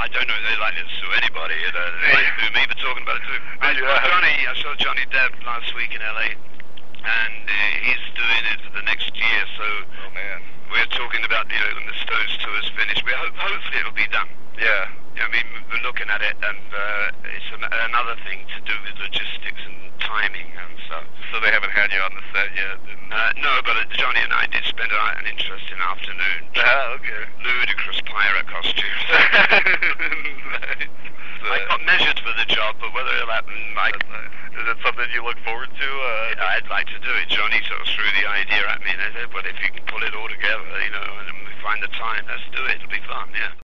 I don't know if they're likely to sue anybody. They might sue me for talking about it too. I saw Johnny Depp last week in LA, and he's doing it for the next year. So we're talking about when the Stones tour is finished. Hopefully it'll be done. Yeah. I mean, we're looking at it, and it's another thing to do with logistics and timing and stuff. So they haven't had you on the set yet? No, but Johnny and I did spend an interesting afternoon. Okay. Ludicrous pirate costumes. Nice. I got measured for the job, but whether it'll happen, is it something you look forward to? I'd like to do it. Johnny sort of threw the idea at me, and I said, well, if you can pull it all together, and we find the time, let's do it. It'll be fun, yeah.